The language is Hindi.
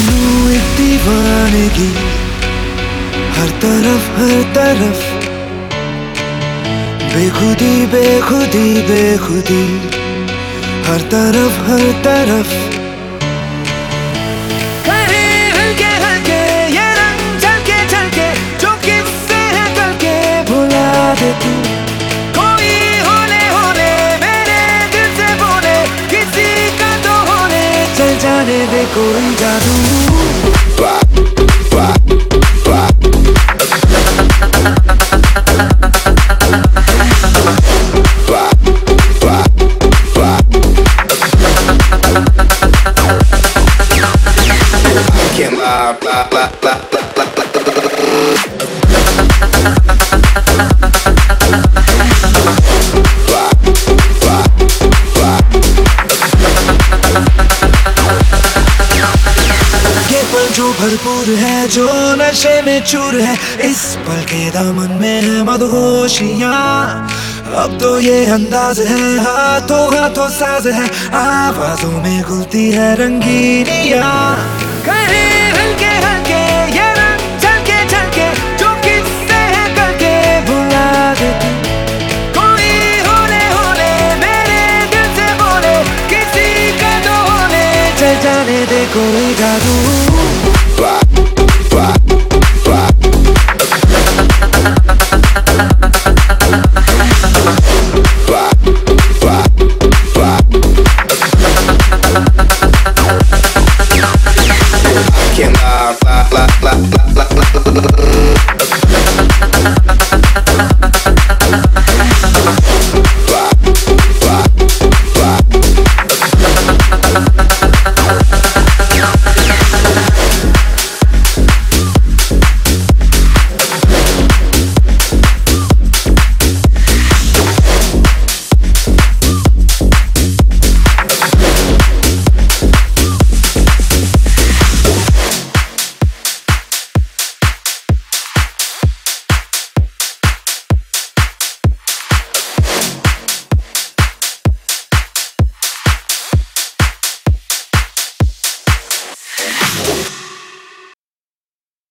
हूँ एक दीवानगी, हर तरफ बेखुदी बेखुदी बेखुदी, हर तरफ कहीं हल्के हल्के ये रंग झलके झलके, जो किससे है कल के भुला दे तू। कोई होले होले मेरे दिल से बोले, किसी का तो होले चल जाने दे कोई जादू। जो भरपूर है, जो नशे में चूर है, इस पल के दामन में है मदहोशियाँ। अब तो ये अंदाज है, हाथों हाथों साज है, आवाजों में घुलती है रंगीनियाँ। कहीं हल्के हल्के ये रंग झलके झलके, जो किससे है कल के भुला दे तू। कोई होले होले मेरे दिल से बोले, किसी का तो होले चल जाने दे कोई जादू। Blah, blah, blah, blah.